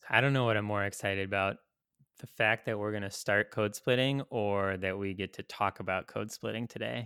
I don't know what I'm more excited about, the fact that we're going to start code splitting or that we get to talk about code splitting today.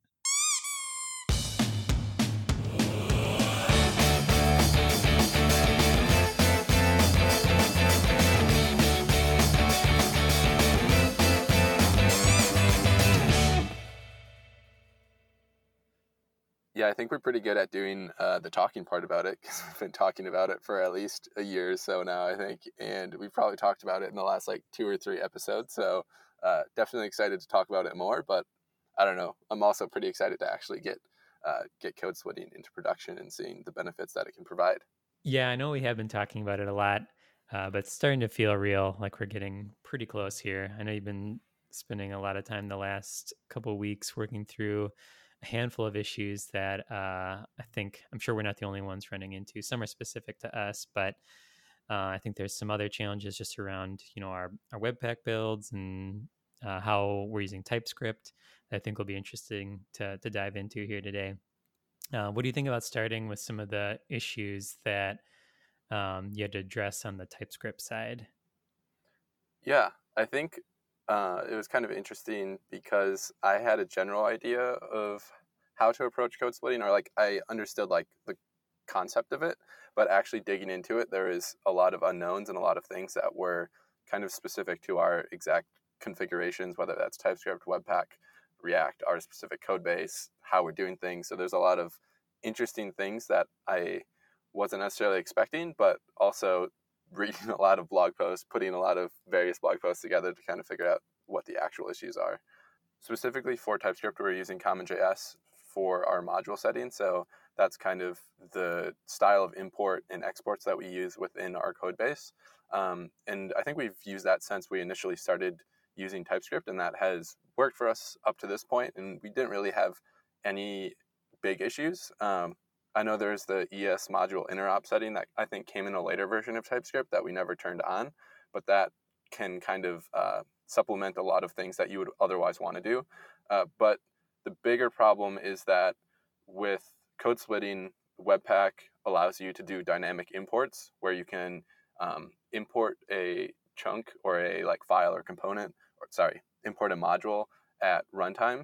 Yeah, I think we're pretty good at doing the talking part about it because we've been talking about it for at least a year or so now, I think. And we've probably talked about it in the last like 2 or 3 episodes. So definitely excited to talk about it more. But I don't know. I'm also pretty excited to actually get code splitting into production and seeing the benefits that it can provide. Yeah, I know we have been talking about it a lot, but it's starting to feel real, like we're getting pretty close here. I know you've been spending a lot of time the last couple of weeks working through a handful of issues that I'm sure we're not the only ones running into. Some are specific to us, but I think there's some other challenges just around, our Webpack builds and how we're using TypeScript that I think will be interesting to dive into here today. What do you think about starting with some of the issues that you had to address on the TypeScript side? Yeah, I think it was kind of interesting because I had a general idea of how to approach code splitting, or like I understood like the concept of it, but actually digging into it, there is a lot of unknowns and a lot of things that were kind of specific to our exact configurations, whether that's TypeScript, Webpack, React, our specific code base, how we're doing things. So there's a lot of interesting things that I wasn't necessarily expecting, but also reading a lot of blog posts, putting a lot of various blog posts together to kind of figure out what the actual issues are. Specifically for TypeScript, we're using CommonJS for our module setting. So that's kind of the style of import and exports that we use within our code base. And I think we've used that since we initially started using TypeScript, and that has worked for us up to this point. And we didn't really have any big issues. I know there's the ES module interop setting that I think came in a later version of TypeScript that we never turned on, but that can kind of supplement a lot of things that you would otherwise want to do. But the bigger problem is that with code splitting, Webpack allows you to do dynamic imports where you can import a chunk or a like file or component, or sorry, import a module at runtime.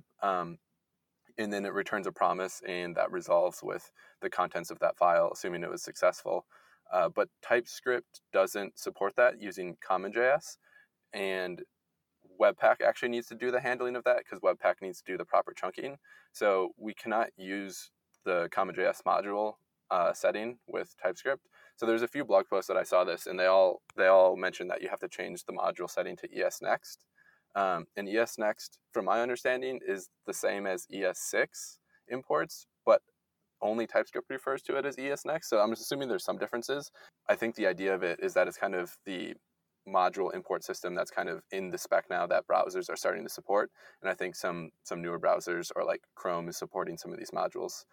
And then it returns a promise, and that resolves with the contents of that file, assuming it was successful. But TypeScript doesn't support that using CommonJS, and Webpack actually needs to do the handling of that because Webpack needs to do the proper chunking. So we cannot use the CommonJS module setting with TypeScript. So there's a few blog posts that I saw this, and they all mention that you have to change the module setting to ES Next. And ES Next, from my understanding, is the same as ES6 imports, but only TypeScript refers to it as ES Next. So I'm assuming there's some differences. I think the idea of it is that it's kind of the module import system that's kind of in the spec now that browsers are starting to support. And I think some newer browsers, or like Chrome, is supporting some of these modules.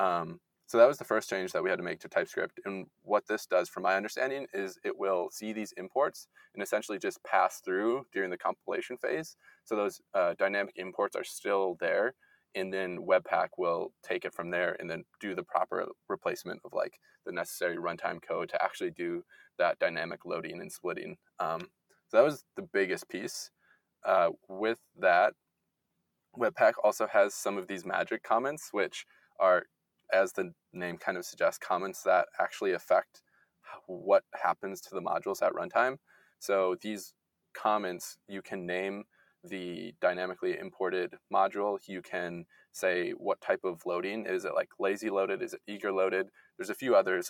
So that was the first change that we had to make to TypeScript. And what this does, from my understanding, is it will see these imports and essentially just pass through during the compilation phase. So those dynamic imports are still there, and then Webpack will take it from there and then do the proper replacement of like the necessary runtime code to actually do that dynamic loading and splitting. So that was the biggest piece. With that, Webpack also has some of these magic comments, which are, as the name kind of suggests, comments that actually affect what happens to the modules at runtime. So these comments, you can name the dynamically imported module. You can say what type of loading. Is it like lazy loaded? Is it eager loaded? There's a few others,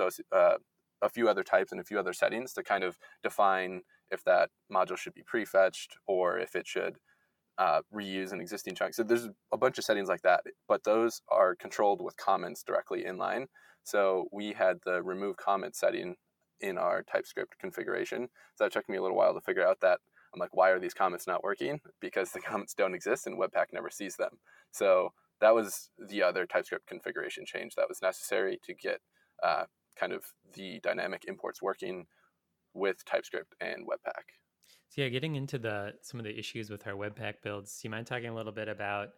a few other types and a few other settings to kind of define if that module should be prefetched or if it should reuse an existing chunk. So there's a bunch of settings like that, but those are controlled with comments directly in line. So we had the remove comment setting in our TypeScript configuration. So that took me a little while to figure out that. I'm like, why are these comments not working? Because the comments don't exist and Webpack never sees them. So that was the other TypeScript configuration change that was necessary to get kind of the dynamic imports working with TypeScript and Webpack. So yeah, getting into the some of the issues with our Webpack builds, do you mind talking a little bit about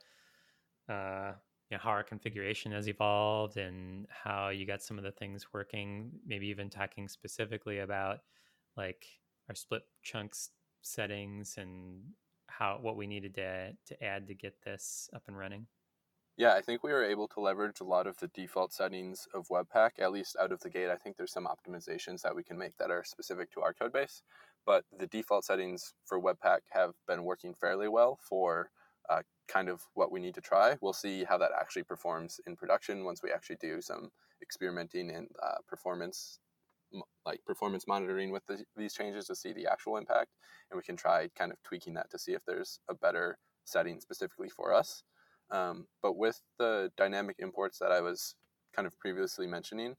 uh, how our configuration has evolved and how you got some of the things working? Maybe even talking specifically about like our split chunks settings and what we needed to add to get this up and running? Yeah, I think we were able to leverage a lot of the default settings of Webpack, at least out of the gate. I think there's some optimizations that we can make that are specific to our code base, but the default settings for Webpack have been working fairly well for kind of what we need to try. We'll see how that actually performs in production once we actually do some experimenting and performance monitoring with these changes to see the actual impact, and we can try kind of tweaking that to see if there's a better setting specifically for us. But with the dynamic imports that I was kind of previously mentioning,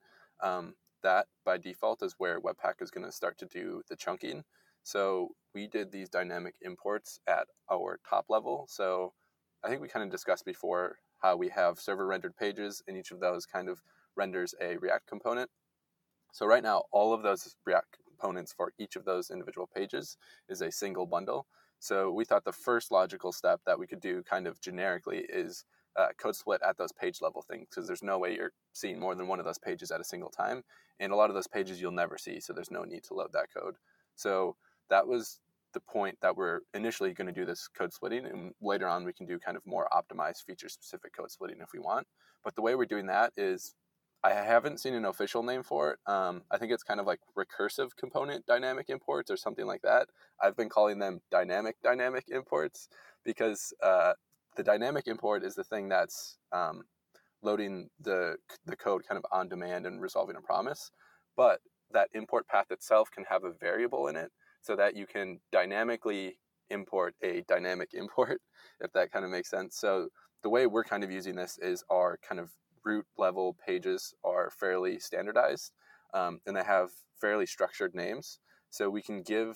that by default is where Webpack is going to start to do the chunking. So we did these dynamic imports at our top level. So I think we kind of discussed before how we have server rendered pages, and each of those kind of renders a React component. So right now, all of those React components for each of those individual pages is a single bundle. So we thought the first logical step that we could do kind of generically is code split at those page level things, because there's no way you're seeing more than one of those pages at a single time. And a lot of those pages you'll never see, so there's no need to load that code. So that was the point that we're initially going to do this code splitting, and later on we can do kind of more optimized feature specific code splitting if we want. But the way we're doing that is, I haven't seen an official name for it. I think it's kind of like recursive component dynamic imports or something like that. I've been calling them dynamic imports because the dynamic import is the thing that's loading the code kind of on demand and resolving a promise. But that import path itself can have a variable in it so that you can dynamically import a dynamic import, if that kind of makes sense. So the way we're kind of using this is our kind of root level pages are fairly standardized, and they have fairly structured names. So we can give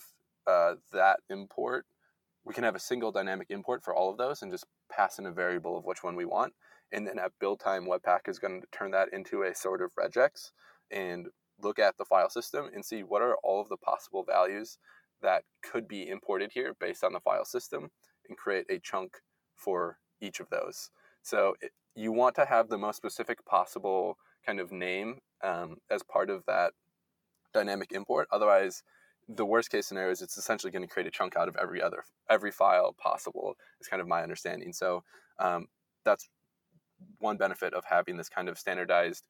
that import, we can have a single dynamic import for all of those and just pass in a variable of which one we want. And then at build time, Webpack is going to turn that into a sort of regex and look at the file system and see what are all of the possible values that could be imported here based on the file system, and create a chunk for each of those. So you want to have the most specific possible kind of name as part of that dynamic import. Otherwise, the worst case scenario is it's essentially going to create a chunk out of every file possible, is kind of my understanding. So that's one benefit of having this kind of standardized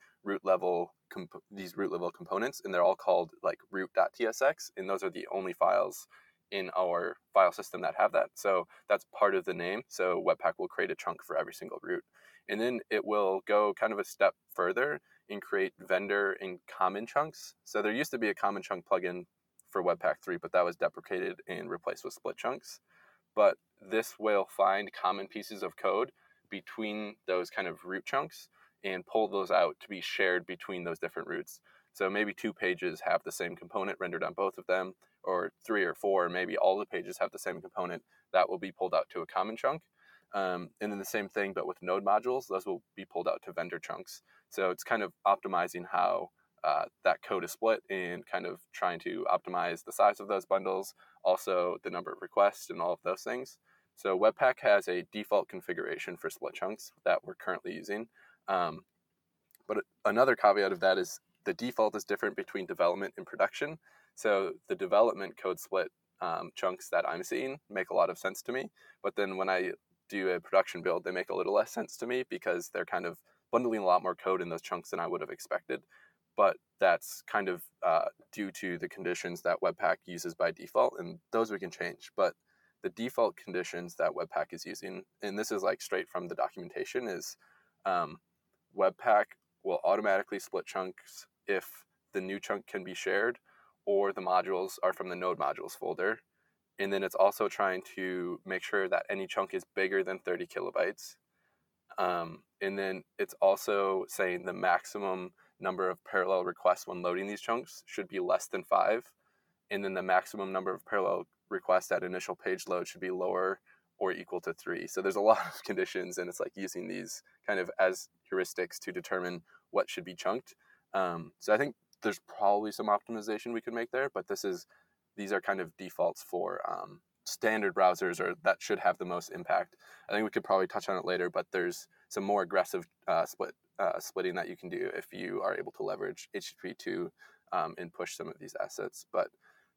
these root level components, and they're all called like root.tsx, and those are the only files in our file system that have that. So that's part of the name. So Webpack will create a chunk for every single root. And then it will go kind of a step further and create vendor and common chunks. So there used to be a common chunk plugin for Webpack 3, but that was deprecated and replaced with split chunks. But this will find common pieces of code between those kind of root chunks and pull those out to be shared between those different roots. So maybe 2 pages have the same component rendered on both of them, or 3 or 4, maybe all the pages have the same component. That will be pulled out to a common chunk. And then the same thing, but with node modules, those will be pulled out to vendor chunks. So it's kind of optimizing how that code is split and kind of trying to optimize the size of those bundles, also the number of requests and all of those things. So Webpack has a default configuration for split chunks that we're currently using. But another caveat of that is the default is different between development and production. So the development code split chunks that I'm seeing make a lot of sense to me. But then when I do a production build, they make a little less sense to me because they're kind of bundling a lot more code in those chunks than I would have expected. But that's kind of due to the conditions that Webpack uses by default, and those we can change. But the default conditions that Webpack is using, and this is like straight from the documentation, is Webpack will automatically split chunks if the new chunk can be shared or the modules are from the node modules folder. And then it's also trying to make sure that any chunk is bigger than 30 kilobytes. And then it's also saying the maximum number of parallel requests when loading these chunks should be less than 5. And then the maximum number of parallel requests at initial page load should be lower or equal to 3. So there's a lot of conditions, and it's like using these kind of as heuristics to determine what should be chunked. So I think there's probably some optimization we could make there, but these are kind of defaults for standard browsers, or that should have the most impact. I think we could probably touch on it later, but there's some more aggressive splitting that you can do if you are able to leverage HTTP2 and push some of these assets. But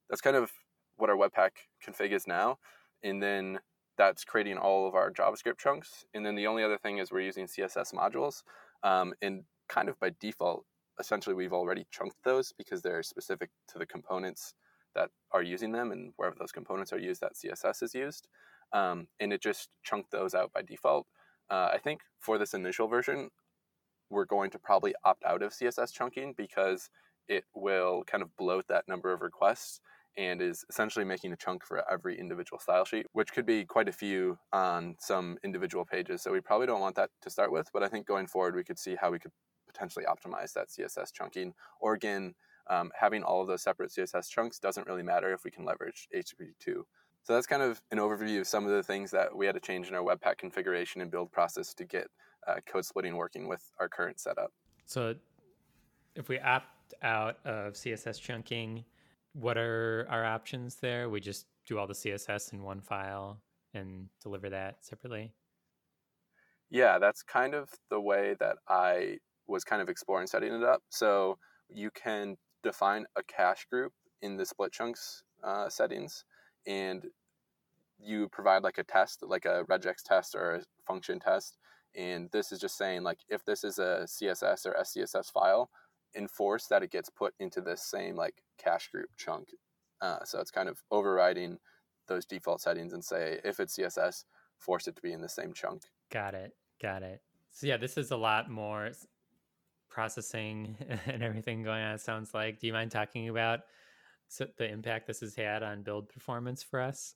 that's kind of what our Webpack config is now. And then that's creating all of our JavaScript chunks. And then the only other thing is we're using CSS modules. And kind of by default, essentially we've already chunked those because they're specific to the components that are using them, and wherever those components are used, that CSS is used. And it just chunked those out by default. I think for this initial version, we're going to probably opt out of CSS chunking because it will kind of bloat that number of requests and is essentially making a chunk for every individual style sheet, which could be quite a few on some individual pages. So we probably don't want that to start with, but I think going forward, we could see how we could potentially optimize that CSS chunking. Or again, having all of those separate CSS chunks doesn't really matter if we can leverage HTTP2. So that's kind of an overview of some of the things that we had to change in our Webpack configuration and build process to get code splitting working with our current setup. So if we opt out of CSS chunking, what are our options there? We just do all the CSS in one file and deliver that separately? Yeah, that's kind of the way that I was kind of exploring setting it up. So you can define a cache group in the split chunks settings, and you provide like a test, like a regex test or a function test. And this is just saying, like, if this is a CSS or SCSS file, enforce that it gets put into this same like cache group chunk. So it's kind of overriding those default settings and say, if it's CSS, force it to be in the same chunk. Got it. So yeah, this is a lot more processing and everything going on, it sounds like. Do you mind talking about the impact this has had on build performance for us?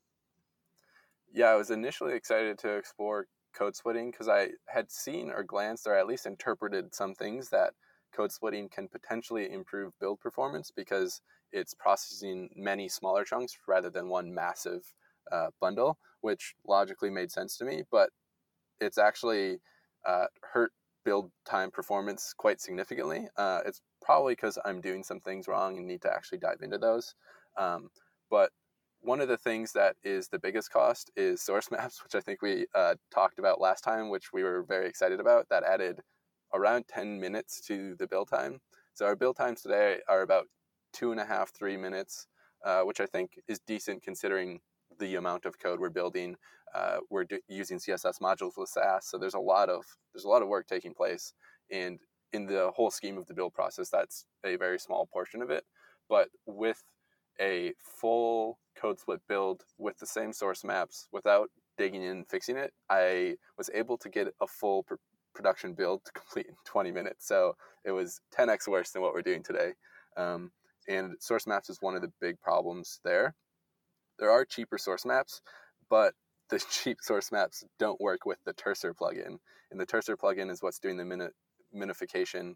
Yeah, I was initially excited to explore code splitting because I had seen or glanced or at least interpreted some things that code splitting can potentially improve build performance because it's processing many smaller chunks rather than one massive bundle, which logically made sense to me. But it's actually hurt build time performance quite significantly. It's probably because I'm doing some things wrong and need to actually dive into those. But one of the things that is the biggest cost is source maps, which I think we talked about last time, which we were very excited about. That added around 10 minutes to the build time. So our build times today are about 2.5, 3 minutes, which I think is decent considering the amount of code we're building. We're using CSS modules with Sass, so there's a lot of work taking place, and in the whole scheme of the build process, that's a very small portion of it. But with a full code split build with the same source maps without digging in and fixing it, I was able to get a full production build to complete in 20 minutes. So it was 10x worse than what we're doing today. And source maps is one of the big problems there. There are cheaper source maps, but the cheap source maps don't work with the Terser plugin. And the Terser plugin is what's doing the minification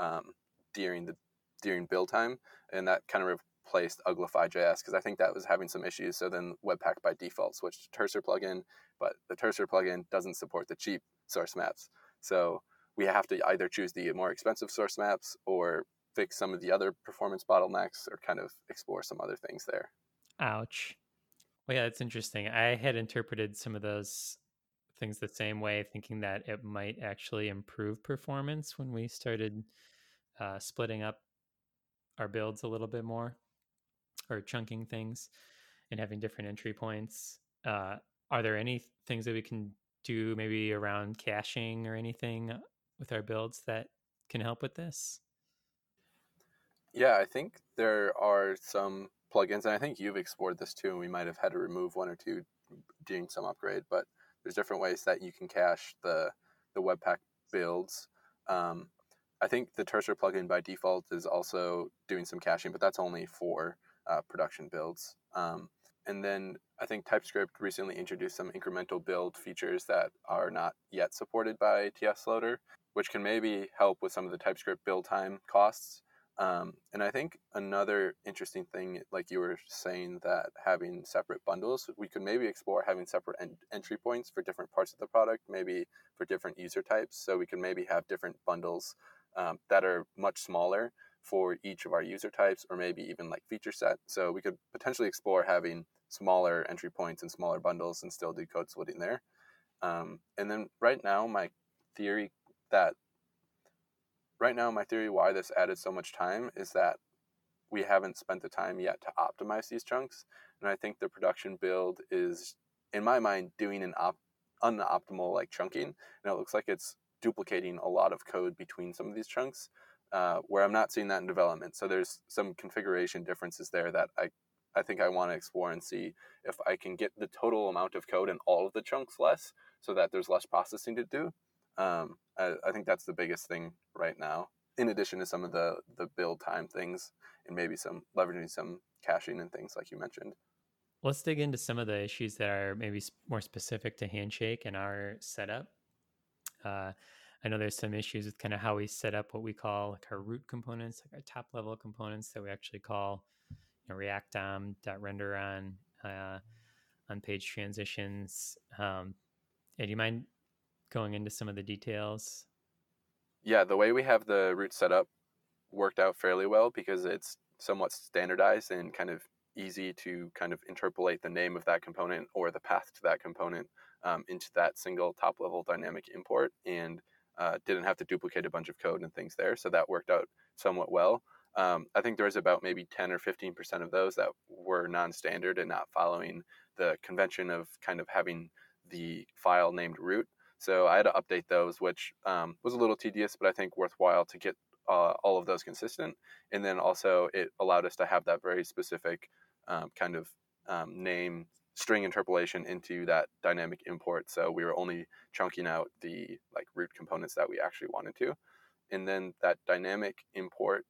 during build time, and that kind of replaced Uglify.js because I think that was having some issues. So then Webpack by default switched to Terser plugin, but the Terser plugin doesn't support the cheap source maps. So we have to either choose the more expensive source maps or fix some of the other performance bottlenecks or kind of explore some other things there. Ouch. Well, yeah, it's interesting. I had interpreted some of those things the same way, thinking that it might actually improve performance when we started splitting up our builds a little bit more, or chunking things and having different entry points. Are there any things that we can do maybe around caching or anything with our builds that can help with this? Yeah, I think there are some plugins, and I think you've explored this too, and we might have had to remove one or two doing some upgrade, but there's different ways that you can cache the Webpack builds. I think the Terser plugin by default is also doing some caching, but that's only for production builds. And then I think TypeScript recently introduced some incremental build features that are not yet supported by TS Loader, which can maybe help with some of the TypeScript build time costs. And I think another interesting thing, like you were saying, that having separate bundles, we could maybe explore having separate entry points for different parts of the product, maybe for different user types. So we can maybe have different bundles that are much smaller for each of our user types, or maybe even like feature set. So we could potentially explore having smaller entry points and smaller bundles and still do code splitting there. And then right now, my theory why this added so much time is that we haven't spent the time yet to optimize these chunks. And I think the production build is, in my mind, doing an unoptimal like chunking, and it looks like it's duplicating a lot of code between some of these chunks, where I'm not seeing that in development. So there's some configuration differences there that I think I want to explore and see if I can get the total amount of code in all of the chunks less, so that there's less processing to do. I think that's the biggest thing right now, in addition to some of the build time things and maybe some leveraging some caching and things like you mentioned. Let's dig into some of the issues that are maybe more specific to Handshake and our setup. I know there's some issues with kind of how we set up what we call like our root components, like our top level components that we actually call, React DOM.render on page transitions. Do you mind going into some of the details? Yeah, the way we have the root set up worked out fairly well because it's somewhat standardized and kind of easy to kind of interpolate the name of that component or the path to that component into that single top level dynamic import, and didn't have to duplicate a bunch of code and things there. So that worked out somewhat well. I think there was about maybe 10 or 15% of those that were non-standard and not following the convention of kind of having the file named root. So I had to update those, which was a little tedious, but I think worthwhile to get all of those consistent. And then also it allowed us to have that very specific kind of name string interpolation into that dynamic import. So we were only chunking out the like root components that we actually wanted to. And then that dynamic import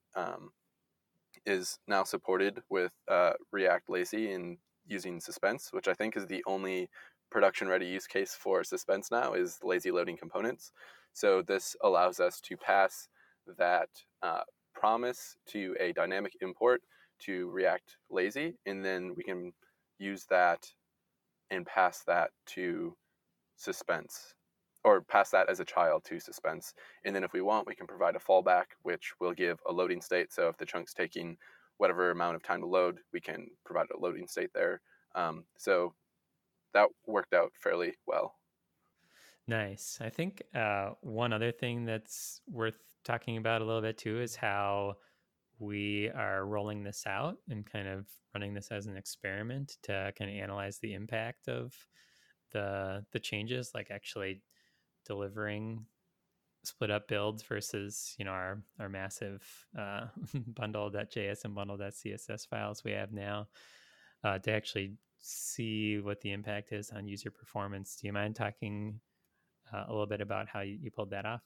is now supported with React Lazy and using Suspense, which I think is the only production ready use case for Suspense now, is lazy loading components. So this allows us to pass that promise to a dynamic import to React Lazy, and then we can use that and pass that to Suspense, or pass that as a child to Suspense. And then if we want, we can provide a fallback, which will give a loading state. So if the chunk's taking whatever amount of time to load, we can provide a loading state there. So that worked out fairly well. Nice. I think one other thing that's worth talking about a little bit too is how we are rolling this out and kind of running this as an experiment to kind of analyze the impact of the changes, like actually delivering split up builds versus our massive bundle.js and bundle.css files we have now, to actually see what the impact is on user performance. Do you mind talking a little bit about how you pulled that off?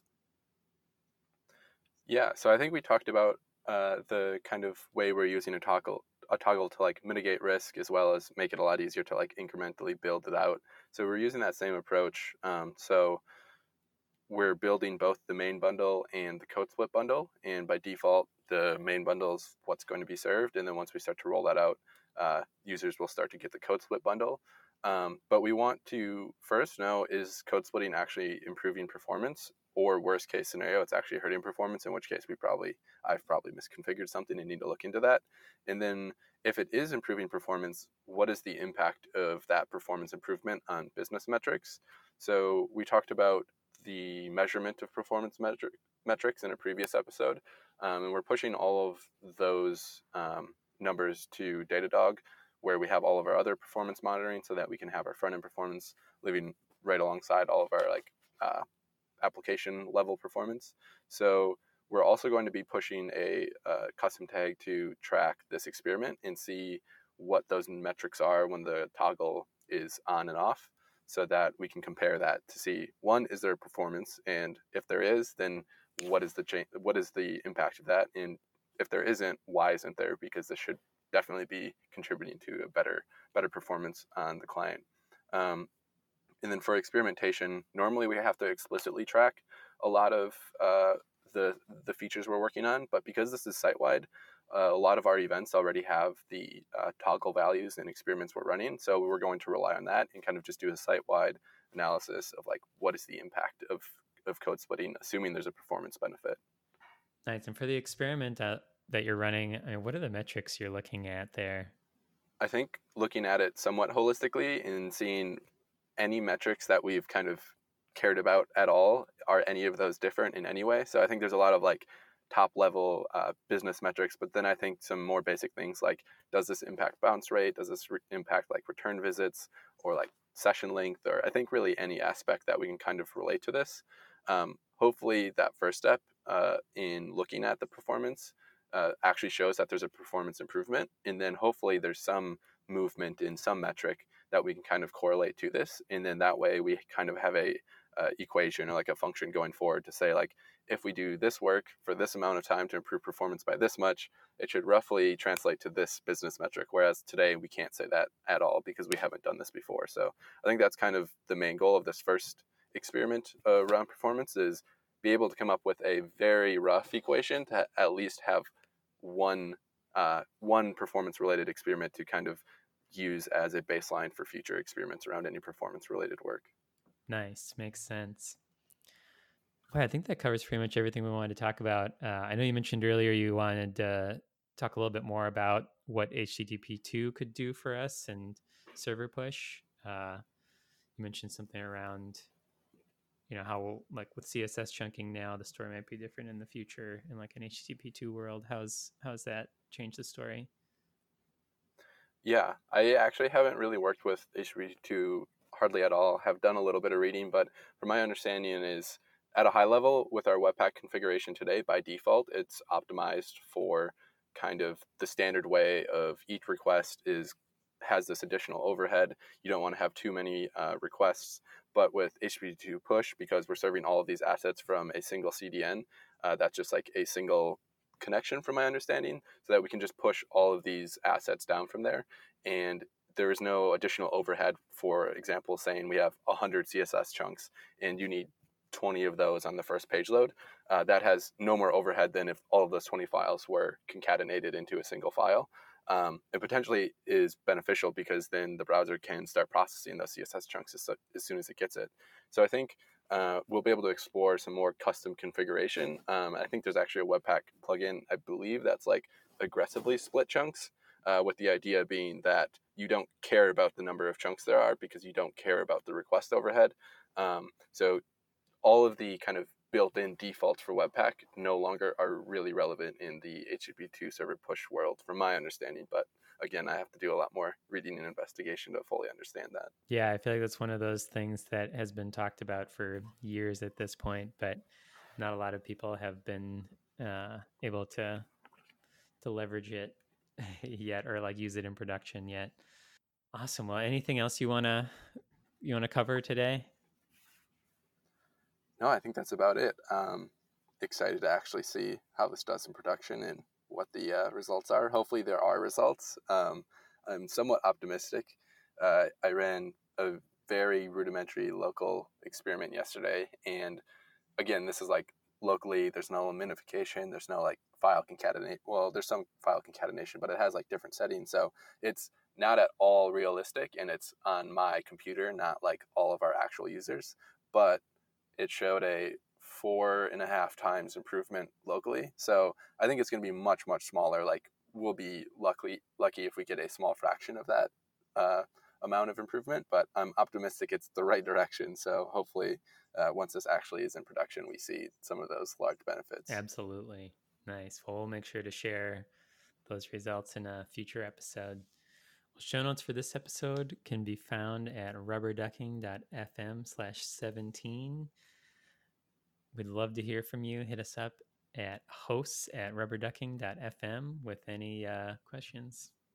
Yeah, so I think we talked about the kind of way we're using a toggle to like mitigate risk as well as make it a lot easier to like incrementally build it out. So we're using that same approach. So we're building both the main bundle and the code split bundle, and by default the main bundle is what's going to be served, and then once we start to roll that out, users will start to get the code split bundle. But we want to first know, is code splitting actually improving performance, or worst case scenario, it's actually hurting performance, in which case I've probably misconfigured something and need to look into that. And then if it is improving performance, what is the impact of that performance improvement on business metrics? So we talked about the measurement of performance metrics in a previous episode, and we're pushing all of those numbers to Datadog, where we have all of our other performance monitoring, so that we can have our front end performance living right alongside all of our like application level performance. So we're also going to be pushing a custom tag to track this experiment and see what those metrics are when the toggle is on and off, so that we can compare that to see, one, is there performance, and if there is, then what is the impact of that, and if there isn't, why isn't there? Because this should definitely be contributing to a better performance on the client. And then for experimentation, normally we have to explicitly track a lot of the features we're working on, but because this is site-wide, a lot of our events already have the toggle values and experiments we're running, so we're going to rely on that and kind of just do a site-wide analysis of like, what is the impact of code splitting, assuming there's a performance benefit. Nice. And for the experiment that you're running, I mean, what are the metrics you're looking at there? I think looking at it somewhat holistically and seeing any metrics that we've kind of cared about at all, are any of those different in any way? So I think there's a lot of like top level business metrics. But then I think some more basic things like, does this impact bounce rate? Does this impact like return visits or like session length? Or I think really any aspect that we can kind of relate to this. Hopefully that first step in looking at the performance actually shows that there's a performance improvement. And then hopefully there's some movement in some metric that we can kind of correlate to this. And then that way we kind of have a equation or like a function going forward to say, like, if we do this work for this amount of time to improve performance by this much, it should roughly translate to this business metric. Whereas today we can't say that at all because we haven't done this before. So I think that's kind of the main goal of this first experiment around performance, is be able to come up with a very rough equation to at least have one performance related experiment to kind of use as a baseline for future experiments around any performance related work. Nice. Makes sense. Well, I think that covers pretty much everything we wanted to talk about. I know you mentioned earlier you wanted to talk a little bit more about what HTTP2 could do for us and server push. You mentioned something around, how like with CSS chunking now, the story might be different in the future in like an HTTP2 world. How's that changed the story? Yeah, I actually haven't really worked with HTTP2 hardly at all. Have done a little bit of reading, but from my understanding is at a high level with our Webpack configuration today, by default, it's optimized for kind of the standard way of each request has this additional overhead. You don't want to have too many requests. But with HTTP2 push, because we're serving all of these assets from a single CDN, that's just like a single connection from my understanding, so that we can just push all of these assets down from there. And there is no additional overhead. For example, saying we have 100 CSS chunks and you need 20 of those on the first page load. That has no more overhead than if all of those 20 files were concatenated into a single file. It potentially is beneficial because then the browser can start processing those CSS chunks as soon as it gets it. So I think we'll be able to explore some more custom configuration. I think there's actually a Webpack plugin, I believe, that's like aggressively split chunks, with the idea being that you don't care about the number of chunks there are because you don't care about the request overhead. So all of the kind of built-in defaults for Webpack no longer are really relevant in the HTTP2 server push world, from my understanding. But again, I have to do a lot more reading and investigation to fully understand that. Yeah, I feel like that's one of those things that has been talked about for years at this point, but not a lot of people have been able to leverage it yet, or like use it in production yet. Awesome. Well, anything else you wanna cover today? No, I think that's about it. Excited to actually see how this does in production and what the results are. Hopefully, there are results. I'm somewhat optimistic. I ran a very rudimentary local experiment yesterday, and again, this is like locally. There's no minification. There's no like file concatenate. Well, there's some file concatenation, but it has like different settings, so it's not at all realistic, and it's on my computer, not like all of our actual users. But it showed a 4.5 times improvement locally. So I think it's going to be much, much smaller. Like, we'll be lucky if we get a small fraction of that amount of improvement, but I'm optimistic it's the right direction. So hopefully once this actually is in production, we see some of those large benefits. Absolutely. Nice. Well, we'll make sure to share those results in a future episode. Well, show notes for this episode can be found at rubberducking.fm/17. We'd love to hear from you. Hit us up at hosts@rubberducking.fm with any questions.